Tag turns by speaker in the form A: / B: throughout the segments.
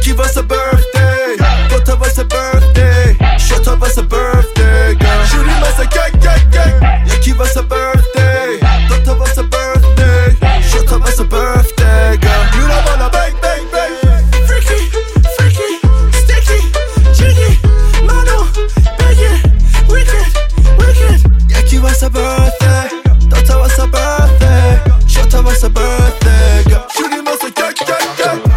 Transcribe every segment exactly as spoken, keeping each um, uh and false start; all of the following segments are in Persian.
A: یکی واسه birthday دوتا واسه birthday شوتا واسه birthday girl شوری واسه کیک کیک کیک یکی واسه birthday دوتا واسه birthday شوتا واسه birthday girl You don't wanna bang bang bang Freaky freaky sticky jiggy منو بگی wicked wicked یکی واسه birthday دوتا واسه birthday شوتا واسه birthday girl شوری واسه کیک کیک کیک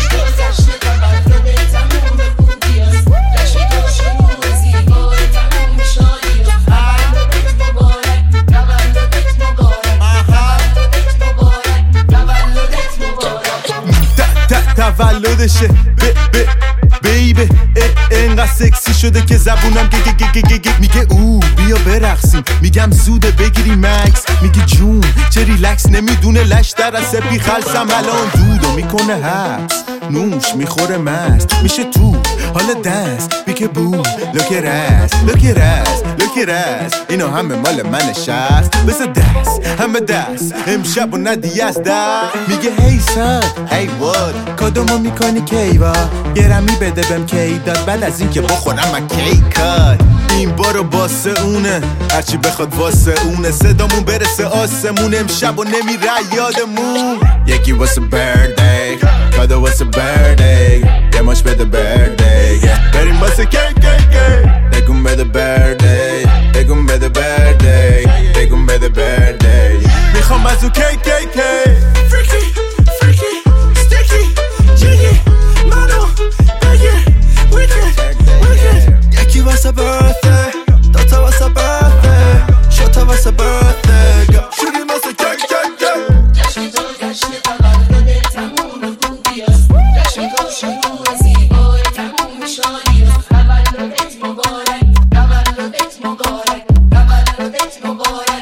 A: تولدشه ب ب بیبه انقدر سکسی شده که زبونم گه گه گه گه گه میگه او بیا برقصیم میگم زوده بگیری مکس میگه جون چه ریلکس نمیدونه لش در از سپی خلصم الان دودو میکنه حبس نوش میخوره مست میشه تو حالا دست بیکه بو لوکه رست لوکه رست لوکه رست اینو همه مال من شست بس دست همه دست امشب و ندی از دست میگه هی سر هی واد کادومو میکنی کیوا گرمی بده بهم کی داد بعد از این که بخورم من کیکات این بارو باسه اونه هرچی بخواد واسه اونه صدامون برسه آسمون امشب و نمیره یادمون یکی واسه birthday کادو واسه birthday یه ماش بده birthday بریم واسه کیک کیک کیک بگون بده birthday بگون بده birthday بگون بده birthday میخوام از او کیک کیک کیک Freaky freaky sticky jiggy منو بگی wicked wicked یکی واسه birthday دوتا واسه birthday شوتا واسه birthday girl شوری واسه کیک کیک کیک
B: جشن تو جشن تولد تموم خوبی است جشن تو شروع زیبای تموم شادی است تولدت مبارک تولدت مبارک تولدت مبارک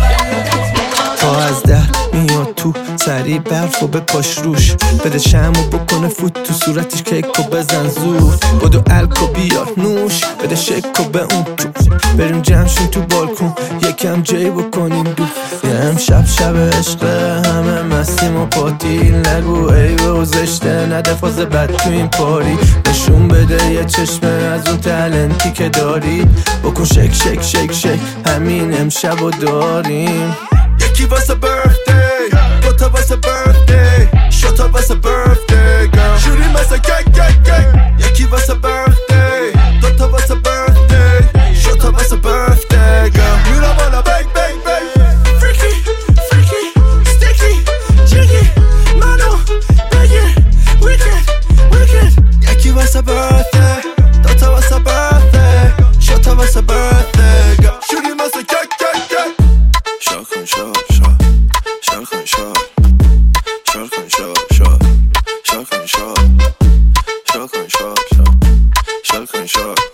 B: تولدت مبارک
C: تا از ده میاد تو سریع برف و بپاش روش بده شمو بکنه فوت تو صورتش کیک و بزن زور بدو الکو بیار نوش بده شک و به اون تو بریم جمشون تو بالکن یکم جی بکنیم دو یه هم شب شب عشقه همه مستیم و پاتیل نگو عیبه و زشته نده فاز بد تو این پاری نشون بده یه چشمه از اون تلنتی که داری بکن شک شک شک شک همین امشب و داریم
A: یکی واسه birthday دوتا واسه birthday شوتا واسه birthday girl شوری واسه کیک کیک کیک یکی واسه birthday دوتا واسه birthday شوتا واسه birthday girl You don't wanna bang bang bang Freaky freaky sticky jiggy منو بگی wicked wicked یکی واسه birthday دوتا واسه birthday شوتا واسه birthday girl شوری واسه کیک کیک کیک شال کن شال شال شال کن شال شال کن شال شال شال کن شال شال کن شال شال کن شال